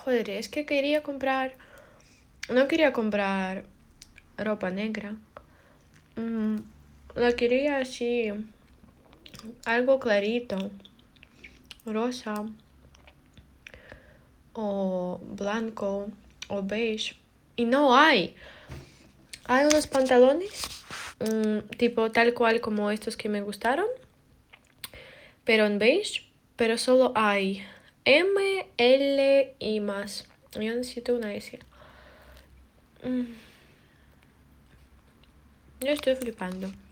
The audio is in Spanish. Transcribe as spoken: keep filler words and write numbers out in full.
Joder, es que quería comprar... No quería comprar ropa negra. Mm, la quería así, algo clarito, rosa o blanco o beige. Y no hay. Hay unos pantalones, mm, tipo tal cual como estos que me gustaron, pero en beige, pero solo hay M, L y más. Yo necesito una S. Mm, yo estoy flipando.